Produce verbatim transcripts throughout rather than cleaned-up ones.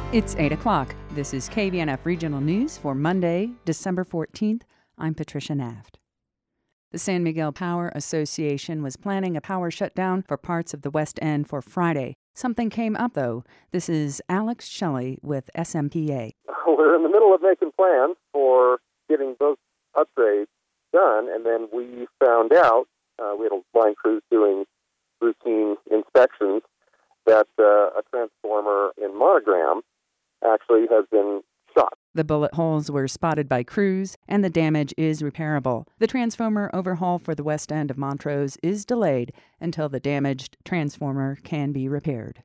It's eight o'clock. This is K V N F Regional News for Monday, December fourteenth. I'm Patricia Naft. The San Miguel Power Association was planning a power shutdown for parts of the West End for Friday. Something came up, though. This is Alex Shelley with S M P A. We're in the middle of making plans for getting those upgrades done, and then we found out, uh, we had a line crews doing routine inspections, that uh, a transformer in Monogram actually has been shot. The bullet holes were spotted by crews, and the damage is repairable. The transformer overhaul for the west end of Montrose is delayed until the damaged transformer can be repaired.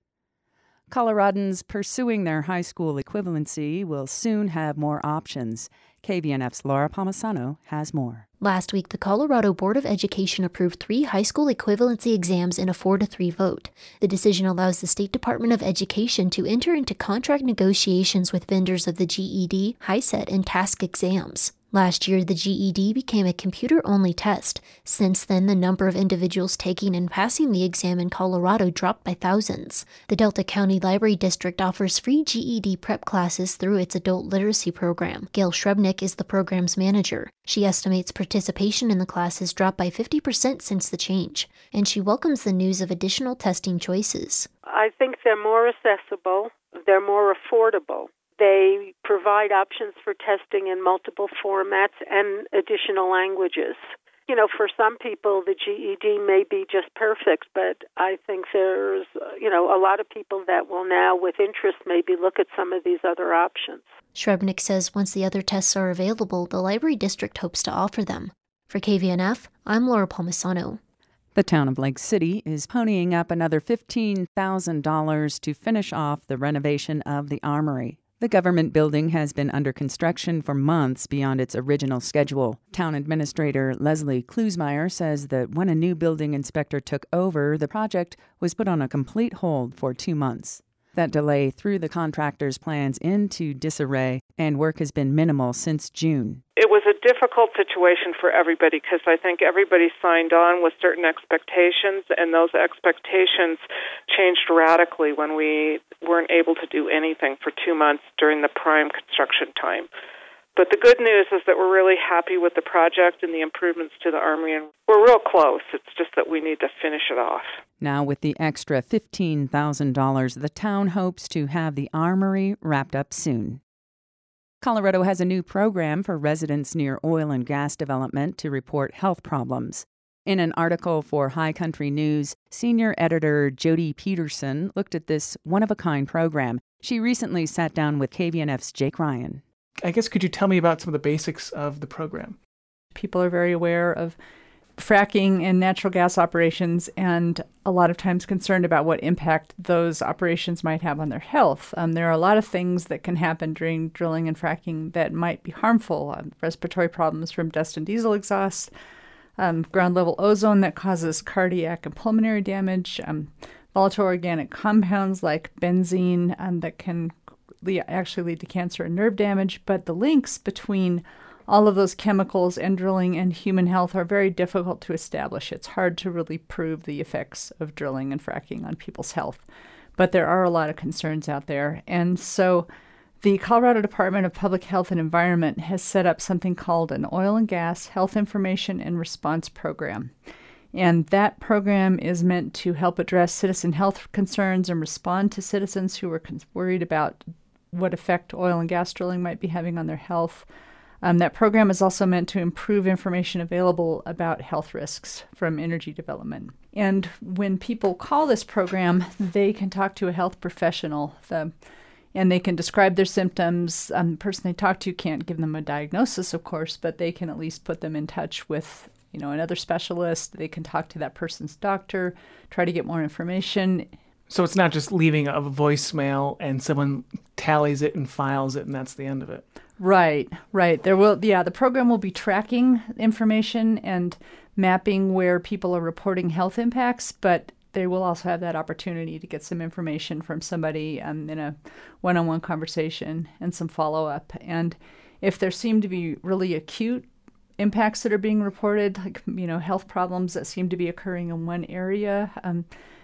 Coloradans pursuing their high school equivalency will soon have more options. K V N F's Laura Palmisano has more. Last week, the Colorado Board of Education approved three high school equivalency exams in a four to three vote. The decision allows the State Department of Education to enter into contract negotiations with vendors of the G E D, HiSET, and TASC exams. Last year, the G E D became a computer-only test. Since then, the number of individuals taking and passing the exam in Colorado dropped by thousands. The Delta County Library District offers free G E D prep classes through its adult literacy program. Gail Shrebnick is the program's manager. She estimates participation in the classes dropped by fifty percent since the change, and she welcomes the news of additional testing choices. I think they're more accessible, they're more affordable. They provide options for testing in multiple formats and additional languages. You know, for some people, the G E D may be just perfect, but I think there's, you know, a lot of people that will now, with interest, maybe look at some of these other options. Shrebnick says once the other tests are available, the Library District hopes to offer them. For K V N F, I'm Laura Palmisano. The town of Lake City is ponying up another fifteen thousand dollars to finish off the renovation of the Armory. The government building has been under construction for months beyond its original schedule. Town Administrator Leslie Klusmeyer says that when a new building inspector took over, the project was put on a complete hold for two months. That delay threw the contractor's plans into disarray, and work has been minimal since June. It was a difficult situation for everybody because I think everybody signed on with certain expectations, and those expectations changed radically when we weren't able to do anything for two months during the prime construction time. But the good news is that we're really happy with the project and the improvements to the Armory, and we're real close. It's just that we need to finish it off. Now, with the extra fifteen thousand dollars, the town hopes to have the Armory wrapped up soon. Colorado has a new program for residents near oil and gas development to report health problems. In an article for High Country News, senior editor Jody Peterson looked at this one-of-a-kind program. She recently sat down with K V N F's Jake Ryan. I guess could you tell me about some of the basics of the program? People are very aware of fracking and natural gas operations and a lot of times concerned about what impact those operations might have on their health. Um, there are a lot of things that can happen during drilling and fracking that might be harmful. Um, respiratory problems from dust and diesel exhaust, um, ground-level ozone that causes cardiac and pulmonary damage, um, volatile organic compounds like benzene um, that can le- actually lead to cancer and nerve damage. But the links between all of those chemicals and drilling and human health are very difficult to establish. It's hard to really prove the effects of drilling and fracking on people's health. But there are a lot of concerns out there. And so the Colorado Department of Public Health and Environment has set up something called an Oil and Gas Health Information and Response Program. And that program is meant to help address citizen health concerns and respond to citizens who are con- worried about what effect oil and gas drilling might be having on their health. Um, that program is also meant to improve information available about health risks from energy development. And when people call this program, they can talk to a health professional, the, and they can describe their symptoms. Um, the person they talk to can't give them a diagnosis, of course, but they can at least put them in touch with, you know, another specialist. They can talk to that person's doctor, try to get more information. So it's not just leaving a voicemail and someone tallies it and files it and that's the end of it. Right, right. There will, yeah, the program will be tracking information and mapping where people are reporting health impacts, but they will also have that opportunity to get some information from somebody um, in a one-on-one conversation and some follow-up. And if there seem to be really acute impacts that are being reported, like, you know, health problems that seem to be occurring in one area, um,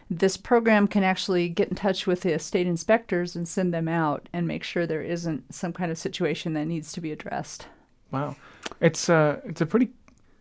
this program can actually get in touch with the state inspectors and send them out and make sure there isn't some kind of situation that needs to be addressed. Wow. It's uh, it's a pretty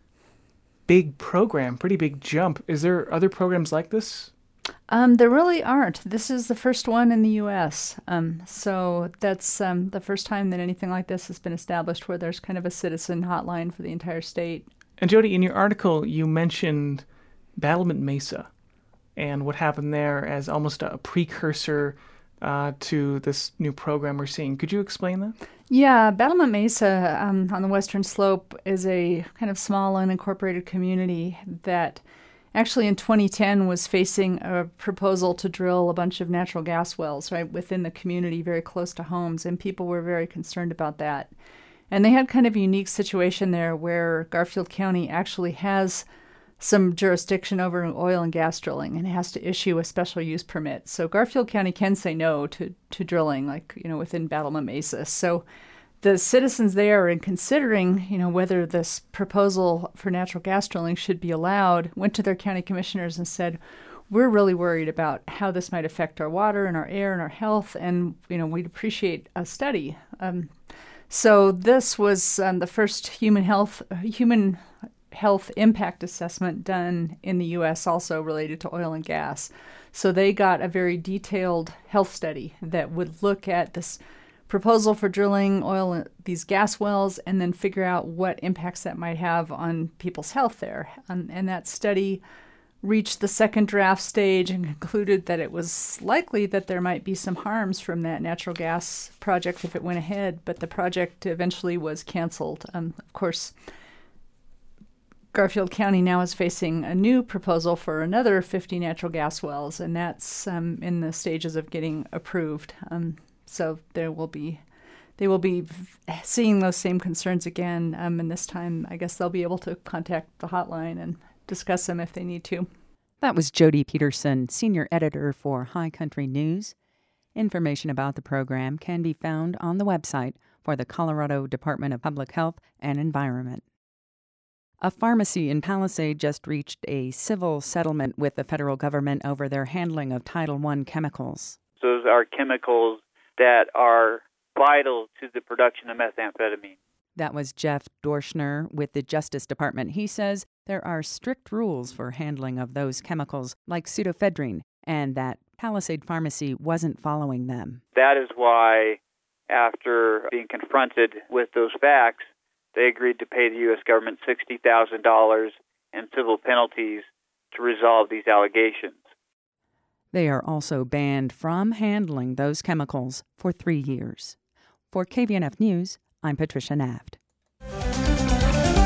big program, pretty big jump. Is there other programs like this? Um, there really aren't. This is the first one in the U S Um, so that's um, the first time that anything like this has been established where there's kind of a citizen hotline for the entire state. And Jody, in your article, you mentioned Battlement Mesa and what happened there as almost a precursor uh, to this new program we're seeing. Could you explain that? Yeah, Battlement Mesa um, on the western slope is a kind of small unincorporated community that actually in twenty ten was facing a proposal to drill a bunch of natural gas wells right within the community very close to homes, and people were very concerned about that. And they had kind of a unique situation there where Garfield County actually has some jurisdiction over oil and gas drilling and has to issue a special use permit. So Garfield County can say no to, to drilling, like, you know, within Battlement Mesa. So the citizens there, in considering, you know, whether this proposal for natural gas drilling should be allowed, went to their county commissioners and said, we're really worried about how this might affect our water and our air and our health, and, you know, we'd appreciate a study. Um, so this was um, the first human health human health impact assessment done in the U S also related to oil and gas. So they got a very detailed health study that would look at this proposal for drilling oil, these gas wells, and then figure out what impacts that might have on people's health there. And, and that study reached the second draft stage and concluded that it was likely that there might be some harms from that natural gas project if it went ahead, but the project eventually was canceled. Um, of course, Garfield County now is facing a new proposal for another fifty natural gas wells, and that's um, in the stages of getting approved. Um, so there will be, they will be seeing those same concerns again, um, and this time I guess they'll be able to contact the hotline and discuss them if they need to. That was Jody Peterson, senior editor for High Country News. Information about the program can be found on the website for the Colorado Department of Public Health and Environment. A pharmacy in Palisade just reached a civil settlement with the federal government over their handling of Title one chemicals. Those are chemicals that are vital to the production of methamphetamine. That was Jeff Dorschner with the Justice Department. He says there are strict rules for handling of those chemicals like pseudoephedrine, and that Palisade Pharmacy wasn't following them. That is why, after being confronted with those facts, they agreed to pay the U S government sixty thousand dollars in civil penalties to resolve these allegations. They are also banned from handling those chemicals for three years. For K V N F News, I'm Patricia Naft.